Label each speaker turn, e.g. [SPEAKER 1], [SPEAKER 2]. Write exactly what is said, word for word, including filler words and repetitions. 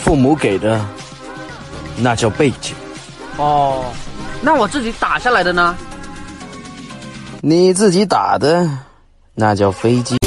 [SPEAKER 1] 父母给的，那叫背景。
[SPEAKER 2] 哦，那我自己打下来的呢？
[SPEAKER 1] 你自己打的，那叫飞机。